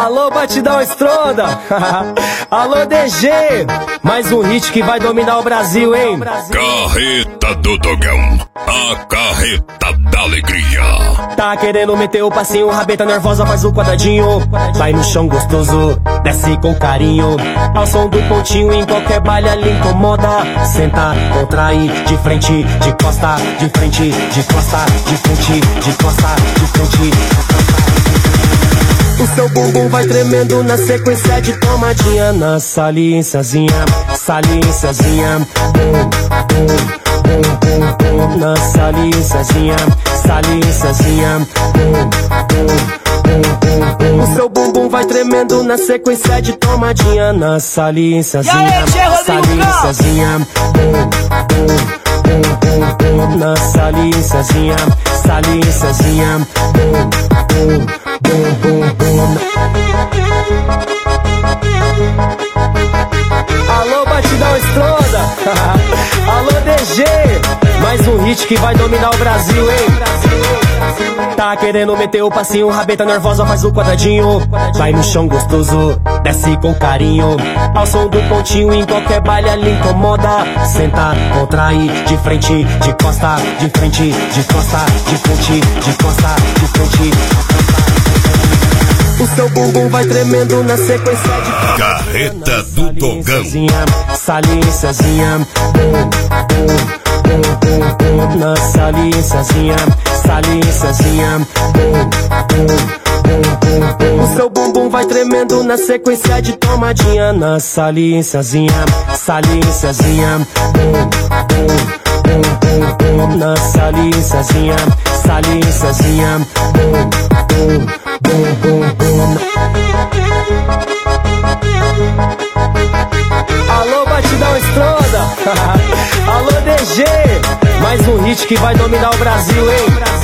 Alô, Batidão Estronda. Alô, DG. Mais um hit que vai dominar o Brasil, hein? Carreta do Dogão, a carreta da alegria. Tá querendo meter o passinho, rabeta nervosa, faz o quadradinho. Vai no chão gostoso, desce com carinho. Ao som do pontinho, em qualquer baile ali incomoda. Senta, contrai, de frente, de costa, de frente, de costa, de frente, de costa, de frente. O seu bumbum vai tremendo na sequência de tomadinha. Na saliênciazinha, saliênciazinha. Na saliênciazinha, saliênciazinha. O seu bumbum vai tremendo na sequência de tomadinha. Na saliênciazinha, saliênciazinha. Na saliênciazinha, saliênciazinha. Alô, Batidão Estronda. Alô, DG. Mais um hit que vai dominar o Brasil, hein? Tá querendo meter o passinho, rabeta nervosa, faz o quadradinho. Vai no chão gostoso, desce com carinho. Ao som do pontinho, em qualquer baile ali incomoda. Senta, contrai, de frente, de costa, de frente, de costa, de frente, de costa, de frente. O seu bumbum vai tremendo na sequência de Carreta do Dogão. Saliênciazinha. Na saliênciazinha, saliênciazinha. O seu bumbum vai tremendo na sequência de tomadinha. Na saliênciazinha, saliênciazinha. Na saliênciazinha, saliênciazinha. Alô, Batidão Estronda. Alô, DG. Mais um hit que vai dominar o Brasil, hein?